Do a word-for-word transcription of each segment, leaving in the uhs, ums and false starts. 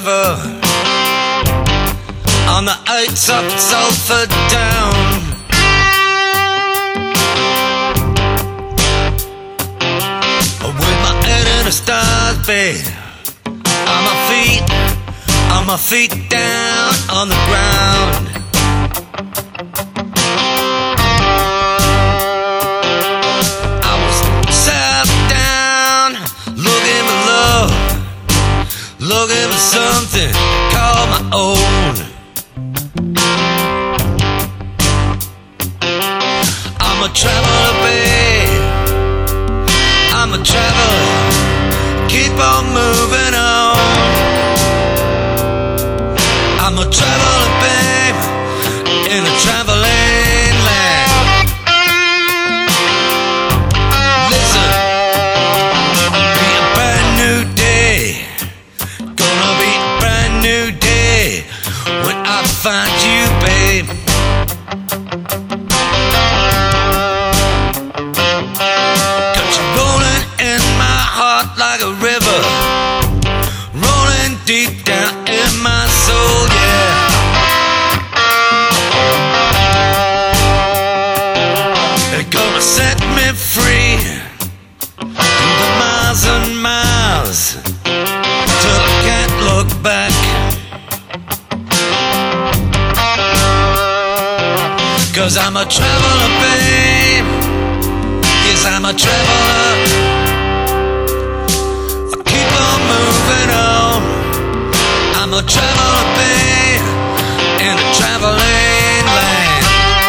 river on the heights of Sulphur Down. With my head in the stars, babe, on my feet, on my feet down on the ground. I was sat down, looking for love, looking for something called my own. I'm a traveler, babe, I'm a traveler, keep on moving on. I'm a traveler, babe, in a traveling land. Listen, be a brand new day, gonna be a brand new day when I find you, babe. Got you rolling in my heart like a river, rolling deep down in my soul, yeah. They're gonna set me free through the miles and miles till I can't look back. Cause I'm a traveler, babe, yes, I'm a traveler. I keep on moving on. I'm a traveler, babe, in a traveling land.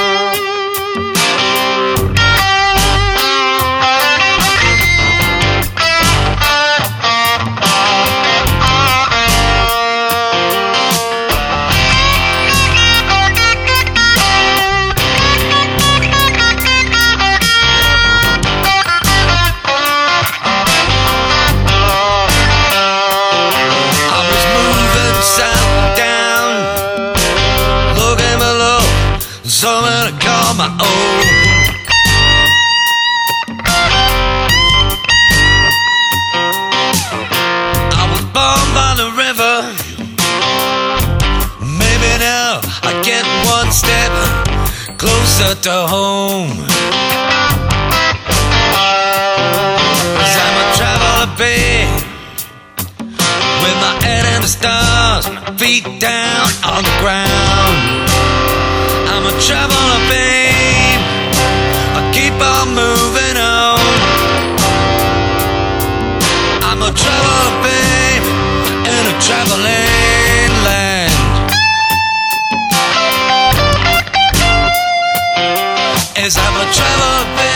Something to call my own. I was born by the river. Maybe now I get one step closer to home. Cause I'm a traveler, babe, with my head in the stars, my feet down on the ground. I'm a traveler, babe, I keep on moving on. I'm a traveler, babe, in a traveling land. Yes, I'm a traveler, babe.